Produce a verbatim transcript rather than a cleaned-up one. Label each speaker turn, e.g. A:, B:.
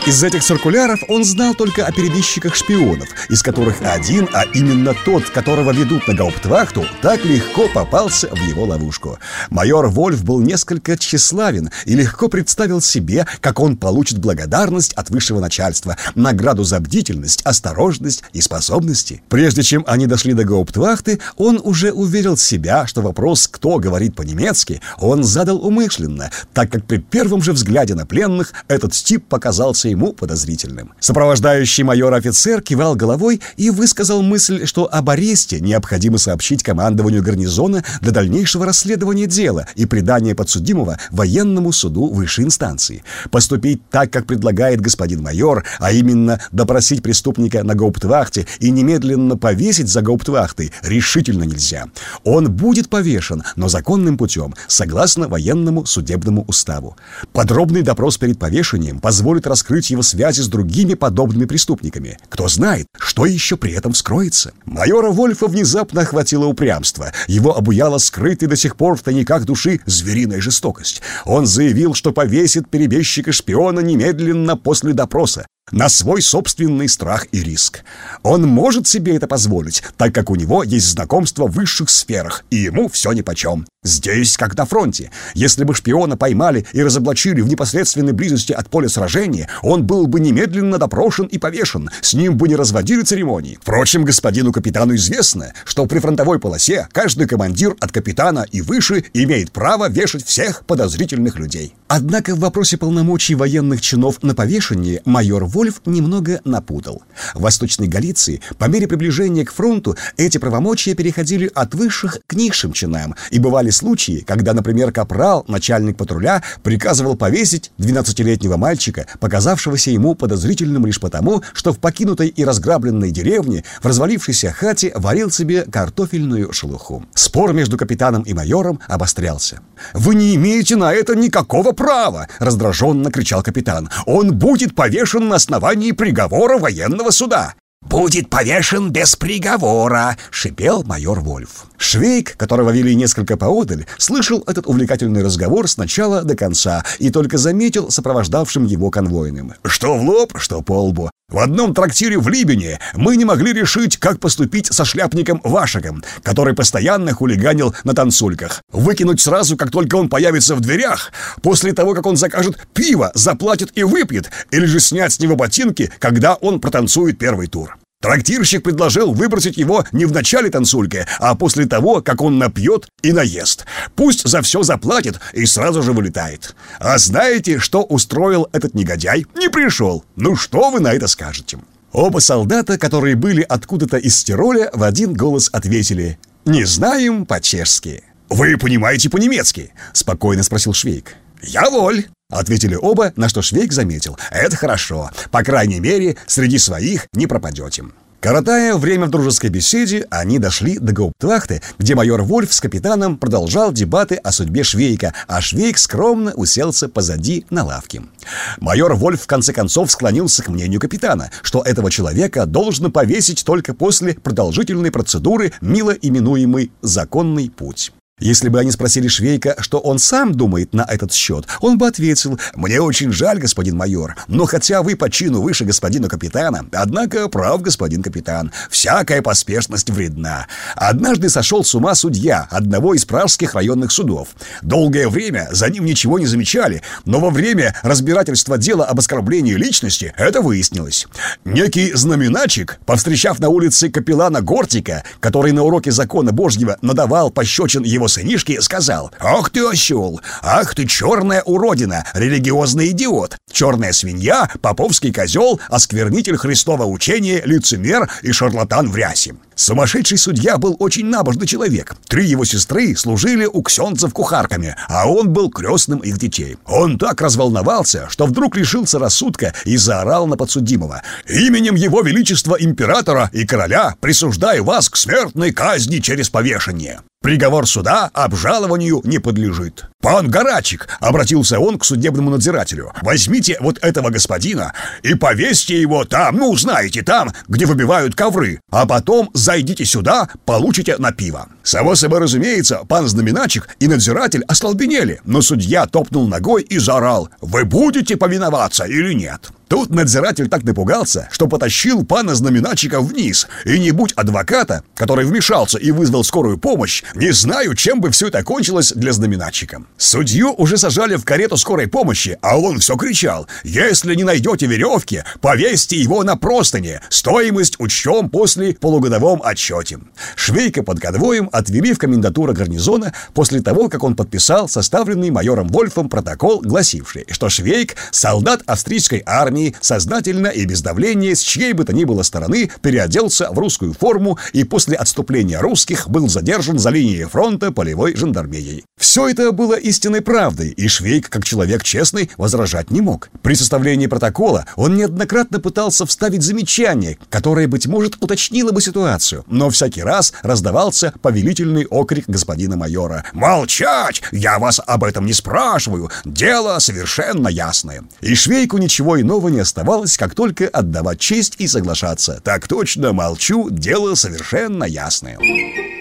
A: Из этих циркуляров он знал только о перебежчиках шпионов, из которых один, а именно тот, которого ведут на гауптвахту, так легко попался в его ловушку. Майор Вольф был несколько тщеславен и легко представил себе, как он получит благодарность от высшего начальства, награду за бдительность, осторожность и способности. Прежде чем они дошли до гауптвахты, он уже уверил себя, что вопрос «кто говорит по-немецки» он задал умышленно, так как при первом же взгляде на пленных этот тип показался ему подозрительным. Сопровождающий майора офицер кивал головой и высказал мысль, что об аресте необходимо сообщить командованию гарнизона для дальнейшего расследования дела и предания подсудимого военному суду высшей инстанции. Поступить так, как предлагает господин майор, а именно допросить преступника на гауптвахте и немедленно повесить за гауптвахтой, решительно нельзя. Он будет повешен, но законным путем, согласно военному судебному уставу. Подробный допрос перед повешением позволит раскрыть его связи с другими подобными преступниками. Кто знает, что еще при этом вскроется. Майора Вольфа внезапно охватило упрямство. Его обуяла скрытая до сих пор в тайниках души звериная жестокость. Он заявил, что повесит перебежчика-шпиона немедленно после допроса, на свой собственный страх и риск. Он может себе это позволить, так как у него есть знакомство в высших сферах, и ему все нипочем. Здесь, как на фронте. Если бы шпиона поймали и разоблачили в непосредственной близости от поля сражения, он был бы немедленно допрошен и повешен, с ним бы не разводили церемонии. Впрочем, господину капитану известно, что при фронтовой полосе каждый командир от капитана и выше имеет право вешать всех подозрительных людей. Однако в вопросе полномочий военных чинов на повешение майор Вольф немного напутал. В Восточной Галиции по мере приближения к фронту эти правомочия переходили от высших к низшим чинам, и бывали случаи, когда, например, капрал, начальник патруля, приказывал повесить двенадцатилетнего мальчика, показавшегося ему подозрительным лишь потому, что в покинутой и разграбленной деревне в развалившейся хате варил себе картофельную шелуху. Спор между капитаном и майором обострялся. «Вы не имеете на это никакого права!» — раздраженно кричал капитан. «Он будет повешен на основании приговора военного суда». «Будет повешен без приговора», — шипел майор Вольф. Швейк, которого вели несколько поодаль, слышал этот увлекательный разговор с начала до конца и только заметил сопровождавшим его конвойным. «Что в лоб, что по лбу. В одном трактире в Либене мы не могли решить, как поступить со шляпником Вашиком, который постоянно хулиганил на танцульках. Выкинуть сразу, как только он появится в дверях, после того, как он закажет пиво, заплатит и выпьет, или же снять с него ботинки, когда он протанцует первый тур. Трактирщик предложил выбросить его не в начале танцульки, а после того, как он напьет и наест. Пусть за все заплатит и сразу же вылетает. А знаете, что устроил этот негодяй? Не пришел. Ну что вы на это скажете?» Оба солдата, которые были откуда-то из Тироля, в один голос ответили: «Не знаем по-чешски». «Вы понимаете по-немецки?» — спокойно спросил Швейк. «Я воль», — ответили оба, на что Швейк заметил: «Это хорошо. По крайней мере, среди своих не пропадете». Коротая время в дружеской беседе, они дошли до гауптвахты, где майор Вольф с капитаном продолжал дебаты о судьбе Швейка, а Швейк скромно уселся позади на лавке. Майор Вольф в конце концов склонился к мнению капитана, что этого человека должно повесить только после продолжительной процедуры, мило именуемой «законный путь». Если бы они спросили Швейка, что он сам думает на этот счет, он бы ответил: «Мне очень жаль, господин майор, но хотя вы по чину выше господина капитана, однако прав господин капитан, всякая поспешность вредна. Однажды сошел с ума судья одного из пражских районных судов. Долгое время за ним ничего не замечали, но во время разбирательства дела об оскорблении личности это выяснилось. Некий знаменатчик, повстречав на улице капеллана Гортика, который на уроке закона Божьего надавал пощечин его сынишке, сказал: «Ах ты осел! Ах ты черная уродина, религиозный идиот! Черная свинья, поповский козел, осквернитель Христова учения, лицемер и шарлатан в рясе». Сумасшедший судья был очень набожный человек. Три его сестры служили у ксенцев кухарками, а он был крестным их детей. Он так разволновался, что вдруг лишился рассудка и заорал на подсудимого: «Именем его величества императора и короля присуждаю вас к смертной казни через повешение. Приговор суда обжалованию не подлежит». «Пан Горачик», — обратился он к судебному надзирателю, «возьмите вот этого господина и повесьте его там, ну, знаете, там, где выбивают ковры, а потом зайдите сюда, получите на пиво». Само собой разумеется, пан знаменатчик и надзиратель остолбенели, но судья топнул ногой и заорал: «Вы будете повиноваться или нет?» Тут надзиратель так напугался, что потащил пана знаменатчика вниз. И не будь адвоката, который вмешался и вызвал скорую помощь, не знаю, чем бы все это кончилось для знаменатчика. Судью уже сажали в карету скорой помощи, а он все кричал: «Если не найдете веревки, повесьте его на простыни, стоимость учтем после полугодовом отчете». Швейка под конвоем отвели в комендатуру гарнизона после того, как он подписал составленный майором Вольфом протокол, гласивший, что Швейк — солдат австрийской армии, сознательно и без давления с чьей бы то ни было стороны переоделся в русскую форму и после отступления русских был задержан за линией фронта полевой жандармерией. Все это было истинной правдой, и Швейк, как человек честный, возражать не мог. При составлении протокола он неоднократно пытался вставить замечание, которое, быть может, уточнило бы ситуацию, но всякий раз раздавался повелительный окрик господина майора: «Молчать! Я вас об этом не спрашиваю! Дело совершенно ясное!» И Швейку ничего иного не оставалось, как только отдавать честь и соглашаться. «Так точно, молчу, дело совершенно ясное».